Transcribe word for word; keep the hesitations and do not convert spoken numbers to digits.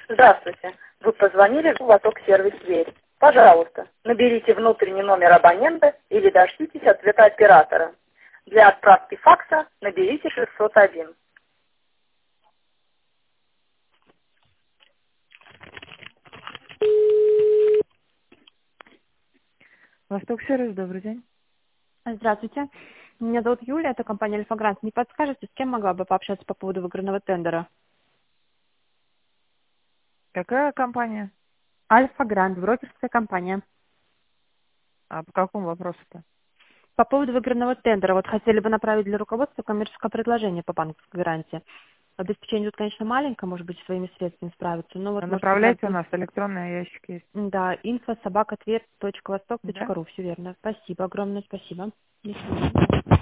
Здравствуйте. Вы позвонили в «Восток сервис Тверь». Пожалуйста, наберите внутренний номер абонента или дождитесь ответа оператора. Для отправки факса наберите шестьсот один. Восток сервис, добрый день. Здравствуйте. Меня зовут Юлия, это компания «Альфа-Грант». Не подскажете, с кем могла бы пообщаться по поводу выигранного тендера? Какая компания? «Альфа-Грант», брокерская компания. А по какому вопросу-то? По поводу выигранного тендера. Вот хотели бы направить для руководства коммерческое предложение по банковской гарантии. Обеспечение тут, конечно, маленькое, может быть, своими средствами справиться, но вот, может, Направляйте, у вариант... нас электронный ящик есть. Да, инфо собака тверь точка восток точка Да? ру, все верно. Спасибо, огромное спасибо. До свидания.